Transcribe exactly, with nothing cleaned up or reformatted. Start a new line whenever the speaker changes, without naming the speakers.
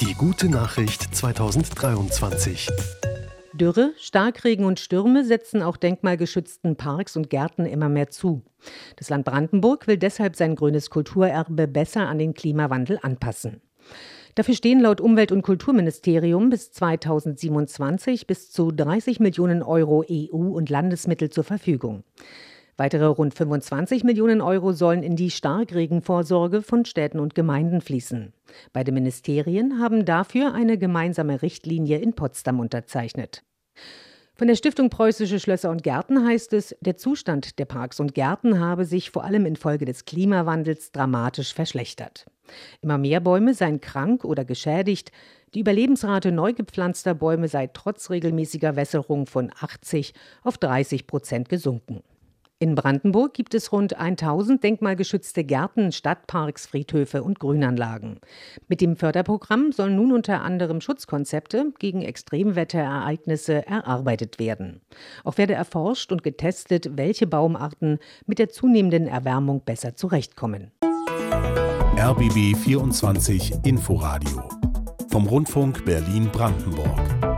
Die gute Nachricht zweitausenddreiundzwanzig.
Dürre, Starkregen und Stürme setzen auch denkmalgeschützten Parks und Gärten immer mehr zu. Das Land Brandenburg will deshalb sein grünes Kulturerbe besser an den Klimawandel anpassen. Dafür stehen laut Umwelt- und Kulturministerium bis zweitausendsiebenundzwanzig bis zu dreißig Millionen Euro E U- und Landesmittel zur Verfügung. Weitere rund fünfundzwanzig Millionen Euro sollen in die Starkregenvorsorge von Städten und Gemeinden fließen. Beide Ministerien haben dafür eine gemeinsame Richtlinie in Potsdam unterzeichnet. Von der Stiftung Preußische Schlösser und Gärten heißt es, der Zustand der Parks und Gärten habe sich vor allem infolge des Klimawandels dramatisch verschlechtert. Immer mehr Bäume seien krank oder geschädigt. Die Überlebensrate neu gepflanzter Bäume sei trotz regelmäßiger Wässerung von achtzig auf dreißig Prozent gesunken. In Brandenburg gibt es rund tausend denkmalgeschützte Gärten, Stadtparks, Friedhöfe und Grünanlagen. Mit dem Förderprogramm sollen nun unter anderem Schutzkonzepte gegen Extremwetterereignisse erarbeitet werden. Auch werde erforscht und getestet, welche Baumarten mit der zunehmenden Erwärmung besser zurechtkommen.
R B B vierundzwanzig Inforadio vom Rundfunk Berlin-Brandenburg.